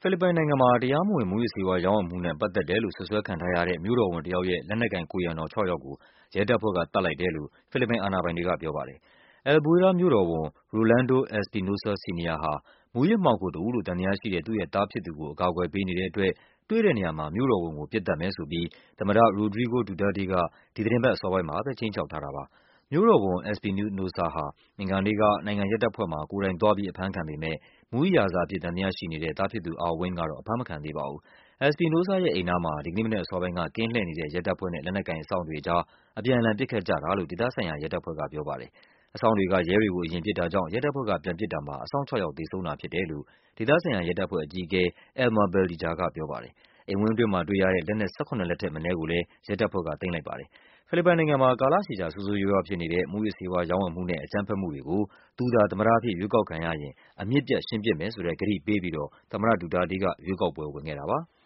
ဖိလစ်ပိုင်နိုင်ငံမှာ တရားမဝင်မူးယစ်ဆေးဝါး ရောင်းဝယ်မှုနဲ့ ပတ်သက်တယ်လို့ စွပ်စွဲခံထားရတဲ့ မြို့တော်ဝန်တယောက်ရဲ့ လက်နက်ကိုင် ကိုယ်ရံတော် ၆ ယောက်ကို ရဲတပ်ဖွဲ့က သတ်လိုက်တယ်လို့ ဖိလစ်ပိုင်အာဏာပိုင်တွေက ပြောပါတယ်။ El Buera မြို့တော်ဝန် Rolando Espinosa Sr. ဟာ မူးယစ်မှောင်ခိုတဦးလို့ သံသယရှိတဲ့ သူ့ရဲ့သားဖြစ်သူကို အကာအကွယ်ပေးနေတဲ့အတွက် တွေ့တဲ့နေရာမှာ မြို့တော်ဝန်ကို ပစ်သတ်မယ်ဆိုပြီး သမ္မတ Rodrigo Duterte က ဒီသီတင်းပတ်အစောပိုင်းမှာပဲ ခြိမ်းခြောက်ထားတာပါ။ မြို့တော်ဝန် Espinosa ဟာ အင်္ဂါနေ့က နိုင်ငံရဲတပ်ဖွဲ့မှာ ကိုယ်တိုင်သွားပြီး အဖမ်းခံပေမယ့် မူးယစ်ရာဇာအဖြစ် သံသယရှိနေတဲ့ သားဖြစ်သူ Alvin ကတော့ အဖမ်းမခံသေးပါဘူး။ Espinosa ရဲ့အိမ်နားမှာ ဒီကနေ့မနက်အစောပိုင်းက ကင်းလှည့်နေတဲ့ ရဲတပ်ဖွဲ့နဲ့ လက်နက်ကိုင်အစောင့်တွေကြား အပြန်အလှန် ပစ်ခတ်ကြတာလို့ ဒေသဆိုင်ရာ ရဲတပ်ဖွဲ့ကပြောပါတယ်။ အစောင့်တွေက ရဲတွေကို အရင်ပစ်တာကြောင့် ရဲတပ်ဖွဲ့က ပြန်ပစ်တာမှာ အစောင့် ၆ ယောက် သေဆုံးတာဖြစ်တယ်လို့ ဒေသဆိုင်ရာရဲတပ်ဖွဲ့အကြီးအကဲ Elmer Valdizar ကပြောပါတယ်။ အိမ်ဝန်းအတွင်းမှာတွေ့ရတဲ့ လက်နက် ၁၇ လက်ထက်မနည်းကိုလည်း ရဲတပ်ဖွဲ့က သိမ်းလိုက်ပါတယ်။ ဖိလစ်ပိုင်နိုင်ငံမှာ ကာလရှည်ကြာ ဆိုးဆိုးရွားရွားဖြစ်နေတဲ့ မူးယစ်ဆေးဝါး ရောင်းဝယ်မှုနဲ့ အကြမ်းဖက်မှုတွေကို သူသာ သမ္မတအဖြစ် ရွေးကောက်ခံရရင် အမြစ်ပြတ် ရှင်းပစ်မယ်ဆိုတဲ့ ကတိပေးပြီးတော့ သမ္မတ ဒူတာတေးက ရွေးကောက်ပွဲဝင်ခဲ့တာပါ။